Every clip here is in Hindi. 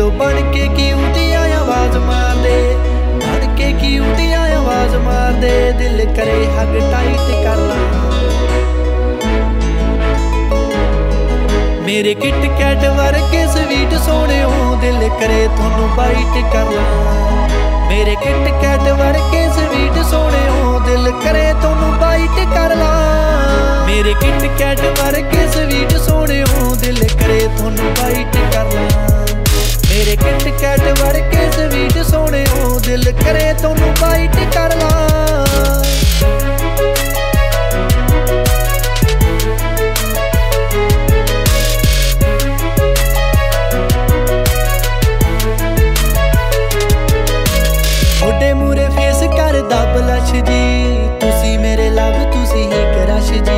जो बन के क्यूटियां आवाज मार दे, बन के क्यूटियां आवाज मार दे। दिल करे हग टाइट कर ला, मेरे किट कैट वर्गे स्वीट सोने हो। दिल करे थोनू बाइट कर ला, मेरे किट कैट वर्गे स्वीट सोने हो। दिल करे थोनू बाइट कर ला, मेरे किट कैट वर्गे स्वीट सोने हो। दिल करे थोनू बाइट कर ला, मेरे किट कैट वर्गे स्वीट सोने हो। दिल करे थोनू बाइट कर ला। थोड़े मूरे फेस करदा ब्लश जी, तुसी मेरे लव तुसी ही क्रश जी।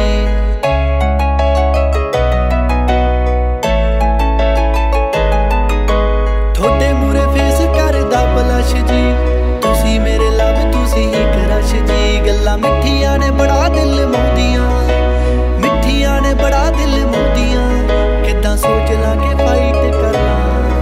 थोड़े मूरे फेस करदा ब्लश जी, तुसी मेरे लव तुसी ही क्रश जी। गल्लां मिठियां ने बड़ा दिल मोदियां, मिठियां ने बड़ा दिल मोदियां। किद्दां सोच ला के फाइट कर ला,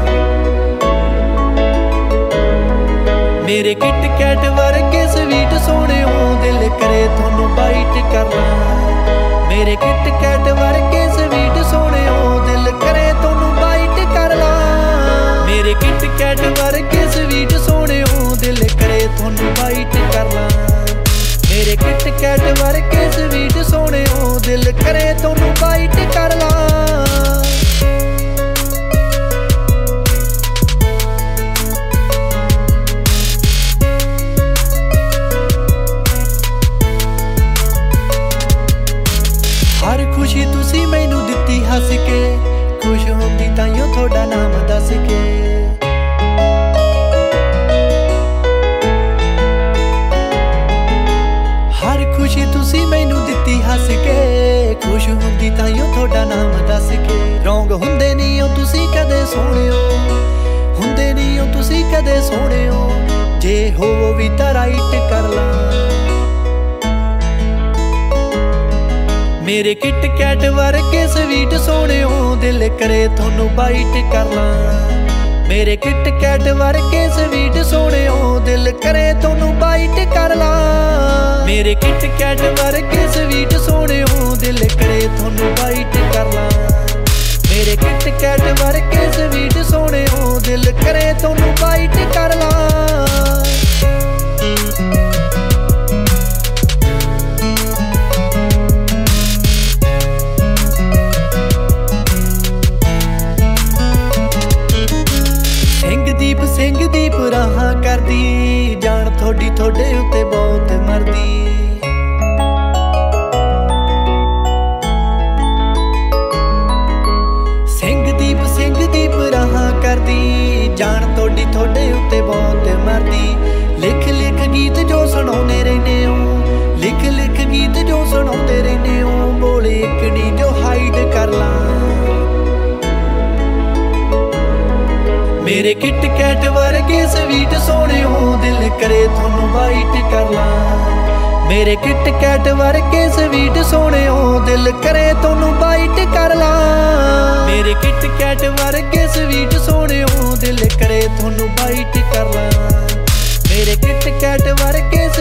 मेरे किट कैट वर्गे स्वीट सोने हो। दिल करे थोनू बाइट कर ला, मेरे किट कैट वर्गे स्वीट सोने हो। दिल करे थोनू बाइट कर ला, मेरे किट कैट वर्गे स्वीट सोने हो। दिल करे थोनू बाइट कर ला, मेरे किट कैट वर्गे स्वीट सोने हो। दिल करे थोनू बाइट कर ला। हर खुशी तुसी मैनू दित्ती हस के, खुश होंदी ताइयों थोड़ा नाम दस के। हर खुशी तुसी मैनू दित्ती हस के, खुश होंदी ताइयों थोड़ा नाम दस के। रौंग हुंदे नहीं हो तुसी कदे सोहणियो, हुंदे नहीं हो तुसी कदे सोहणियो। जे होवो भी तां राइट कर ला, मेरे किट कैट वर्गे स्वीट सोने हो। दिल करे थोनू बाइट कर ला, मेरे किट कैट वर्गे स्वीट सोने हो। दिल करे थोनू बाइट कर ला, मेरे किट कैट वर्गे स्वीट सोने हो। दिल करे थोनू बाइट कर ला, मेरे किट कैट वर्गे स्वीट सोने हो। दिल करे थोनू बाइट कर ला। ਸਿੰਘ ਦੀਪ ਰਾਹਾਂ ਕਰਦੀ, ਜਾਣ ਥੋੜੀ ਥੋੜੇ ਉੱਤੇ ਬਹੁਤ ਮਰਦੀ। ਸਿੰਘ ਦੀਪ ਰਾਹਾਂ ਕਰਦੀ, ਜਾਣ ਥੋੜੀ ਥੋੜੇ ਉੱਤੇ ਬਹੁਤ ਮਰਦੀ। ਲਿਖ ਲਿਖ ਗੀਤ ਜੋ ਸੁਣਾਉਂਦੇ ਰਹਿੰਦੇ ਹੋ, ਲਿਖ ਲਿਖ ਗੀਤ ਜੋ ਸੁਣਾਉਂਦੇ ਰਹਿੰਦੇ ਹੋ। ਬੋਲੇ ਇੱਕ ਨੀ ਜੋ ਹਾਈਡ ਕਰ ਲਾ, मेरे किट कैट वर्गे स्वीट सोने हो। दिल करे थोनू बाइट कर ला, मेरे किट कैट वर्गे स्वीट सोने हो। दिल करे थोनू बाइट कर ला, मेरे किट कैट वर्गे स्वीट सोने हो। दिल करे थोनू बाइट कर ला, मेरे किट कैट वर्गे